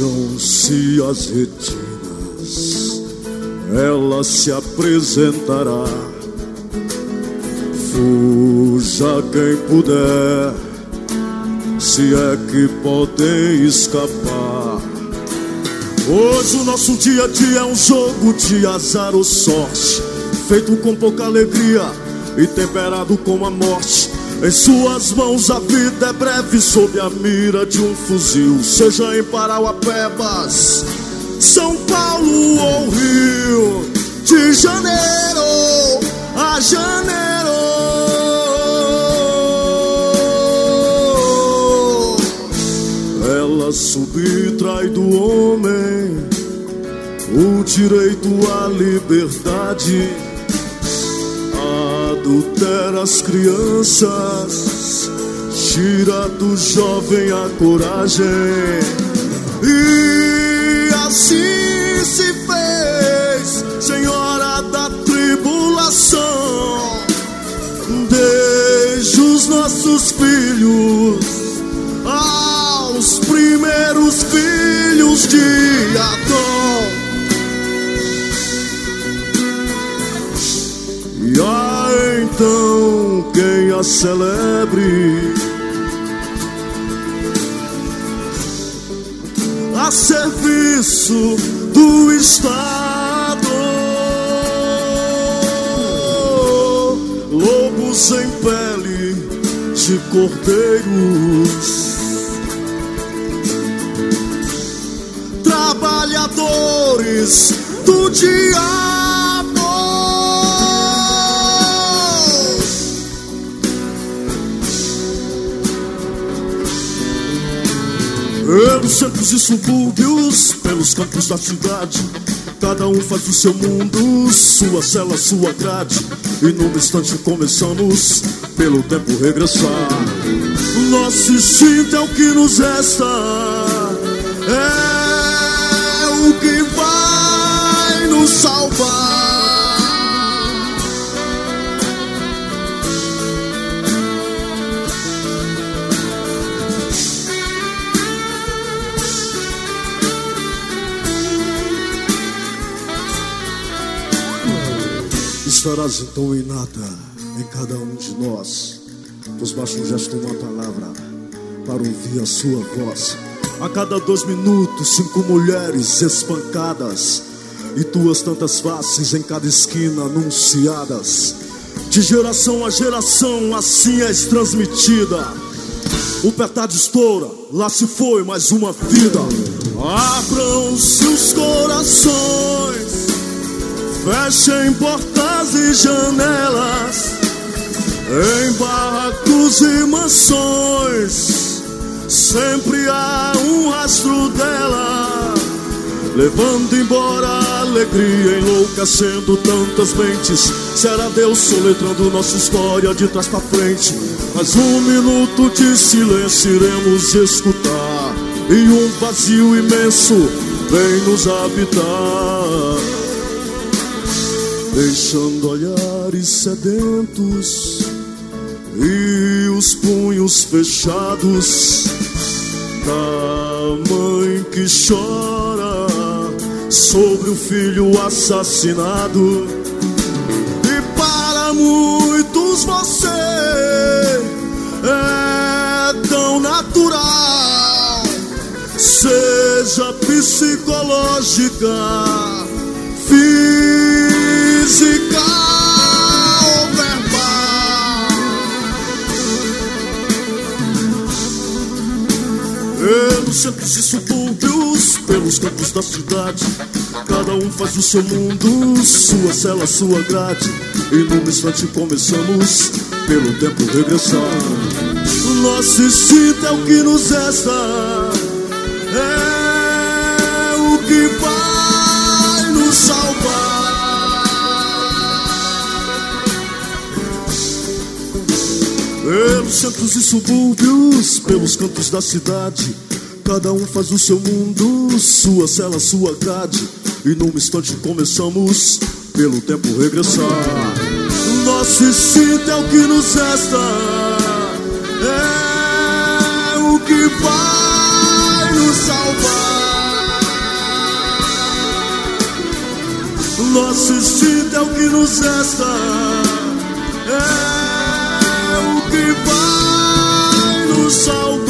abram-se as retinas, ela se apresentará. Fuja quem puder, se é que podem escapar. Hoje o nosso dia a dia é um jogo de azar ou sorte, feito com pouca alegria e temperado com a morte. Em suas mãos a vida é breve, sob a mira de um fuzil. Seja em Parauapebas, São Paulo ou Rio de Janeiro a janeiro, ela subtrai do homem o direito à liberdade, adultera as crianças, tira do jovem a coragem. E assim se fez, Senhora da tribulação, desde os nossos filhos aos primeiros filhos de Adão. E há então quem a celebre, a serviço do Estado. Lobos em pele de cordeiros, trabalhadores do diabo. Pelos centros e subúrbios, pelos campos da cidade, cada um faz o seu mundo, sua cela, sua grade. E num instante começamos pelo tempo regressar. Nosso instinto é o que nos resta, é o que vai nos salvar. Estarás então em nada em cada um de nós, pois basta um gesto, uma palavra para ouvir a sua voz. A cada 2 minutos 5 mulheres espancadas, e tuas tantas faces em cada esquina anunciadas. De geração a geração assim és transmitida. O petardo estoura, lá se foi mais uma vida. Abram-se os corações, fechem portas e janelas, em barracos e mansões sempre há um rastro dela, levando embora a alegria, enlouquecendo tantas mentes. Será Deus soletrando nossa história de trás pra frente. Mais um minuto de silêncio iremos escutar, e um vazio imenso vem nos habitar, deixando olhares sedentos e os punhos fechados da mãe que chora sobre o filho assassinado. E para muitos você é tão natural, seja psicológica, física ou verbal. Pelos centros e subúrbios, pelos campos da cidade, cada um faz o seu mundo, sua cela, sua grade. E num instante começamos pelo tempo regressar. Nosso instinto é o que nos resta, é o que vai nos salvar. Pelos centros e subúrbios, pelos cantos da cidade, cada um faz o seu mundo, sua cela, sua grade. E num instante começamos pelo tempo regressar. Nosso instinto é o que nos resta, é o que vai nos salvar. vida é o que nos resta, é o que vai nos salvar.